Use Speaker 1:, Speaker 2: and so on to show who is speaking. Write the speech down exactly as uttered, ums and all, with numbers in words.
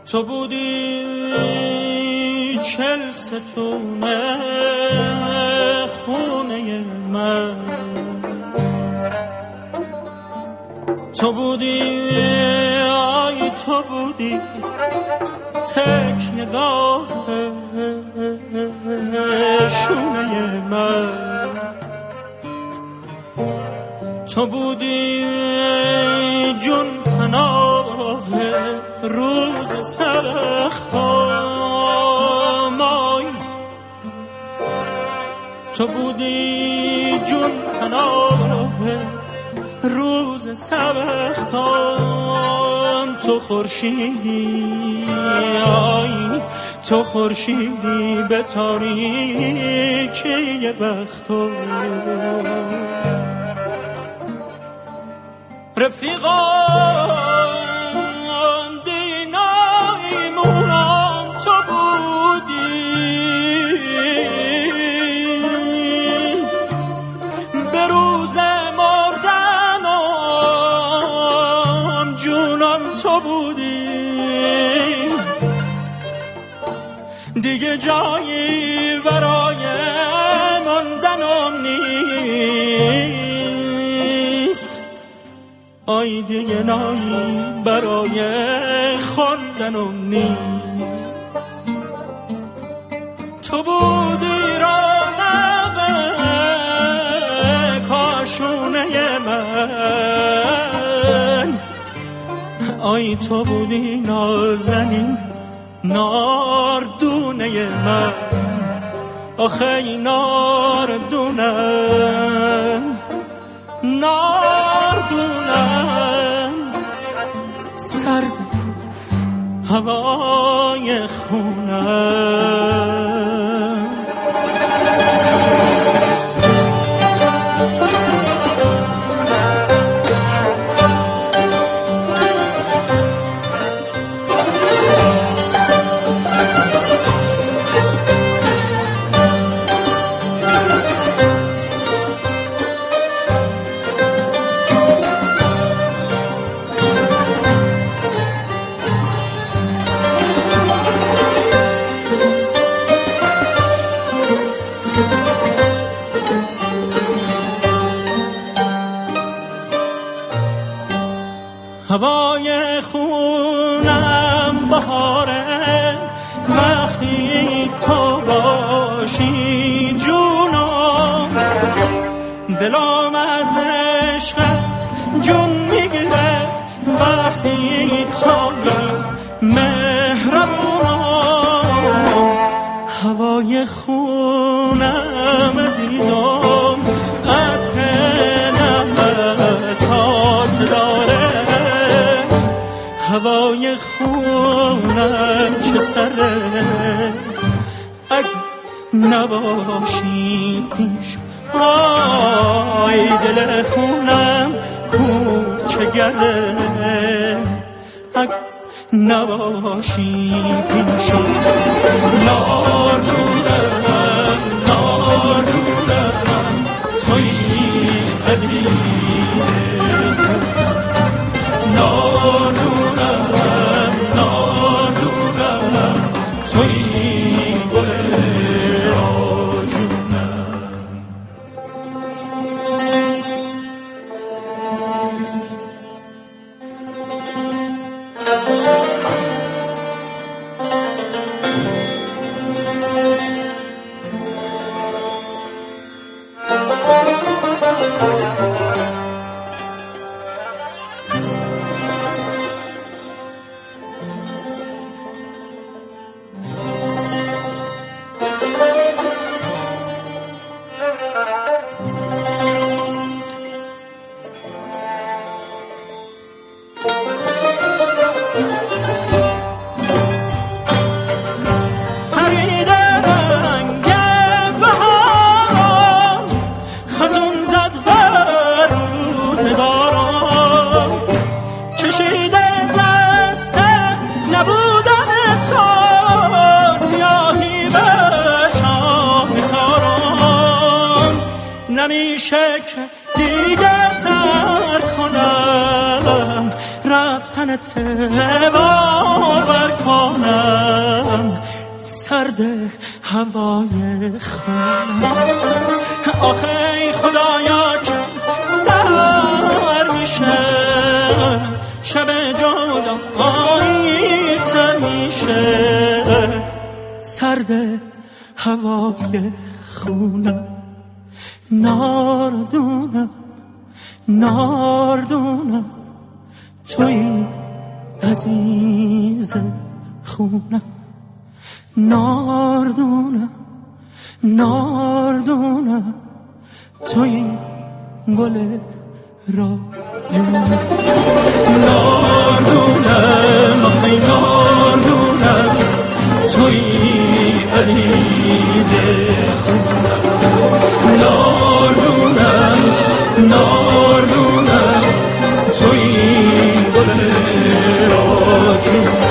Speaker 1: تو بودی چل ستونه خونه من، تو بودی آی تو بودی تک نگاه شونه من، تو بودی جون پناه روز سختام، تو بودی جون پناه روز سختام، تو خورشیدی آی تو خورشیدی به تاریکی بختم، رفیقان دینای مونم تو بودی، به روز مردنم جونم تو بودی، دیگه جایی برای ماندنم نیست، آی دیگه نایی برای خواندنم نیست، تو بودی رانق کاشونه من، آی تو بودی نازنین ناردونه من، آخه ناردونم ناردونم سرد هوای خونم، هوای خونم بهاره وقتی تو باشی جونم، دلم از عشقت جون میگیره وقتی تو مهربونم، هوای خونم عزیزم عطر نفسات داره، هوای خونم چه سره اگه نباشی پیش، آی دل خونم کوچگره اگه نباشی پیش، ناردونم ناردونم توی عزیزه، ناردونم ناردونم توی گل راجونم.
Speaker 2: رفتنت بار بر کنم، سرد هوای خونم. آخه خدایا که سر میشه، شب جدایی سر میشه، سرد هوای خونم. ناردونم ناردونم توی عزیز خونم. ناردونم ناردونم توی گل را جونم. ناردونم آخی ناردونم توی عزیز خونم. ناردونم ناردونم توی گل را جونم.